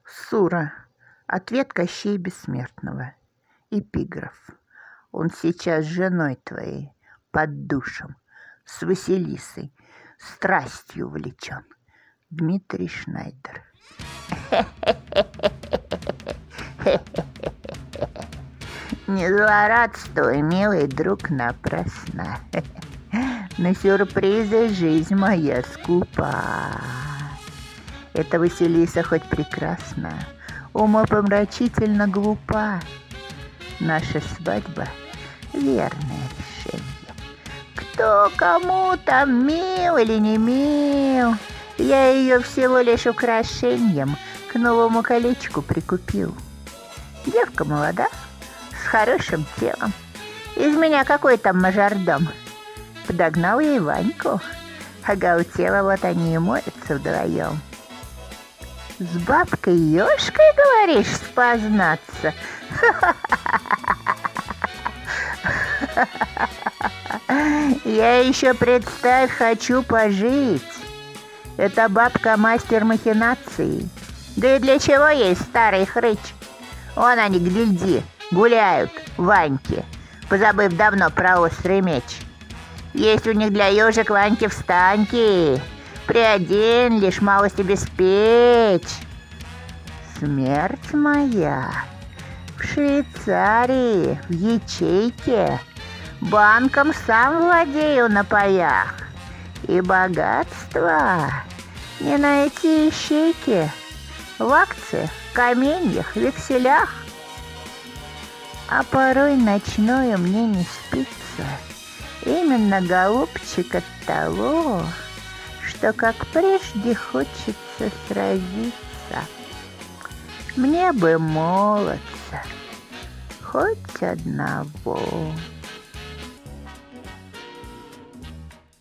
Сура. Ответ Кощея Бессмертного. Эпиграф. Он сейчас с женой твоей под душем, с Василисой, страстью увлечен. Дмитрий Шнайдер. Не злорадствуй, милый друг, напрасно. На сюрпризы жизнь моя скупа. Эта Василиса хоть прекрасна, умопомрачительно глупа. Наша свадьба — верное решение. Кто кому там мил или не мил, я ее всего лишь украшением к новому колечку прикупил. Девка молода, с хорошим телом. Из меня какой там мажордом. Подогнал ей Ваньку, оголтела, вот они и моются вдвоем. С бабкой Ёшкой, говоришь, спознаться? Я еще, представь, хочу пожить. Эта бабка мастер махинаций. Да и для чего ей старый хрыч? Вон они, гляди, гуляют, Ваньки, позабыв давно про острый меч. Есть у них для ежек Ваньки-встаньки. Приодень, лишь малость обеспечь. Смерть моя в Швейцарии, в ячейке. Банком сам владею на паях. И богатство не найти ищейки. В акциях, каменьях, векселях. А порой ночную мне не спится. Именно, голубчик, от того, что, как прежде, хочется сразиться. Мне бы молодца, хоть одного.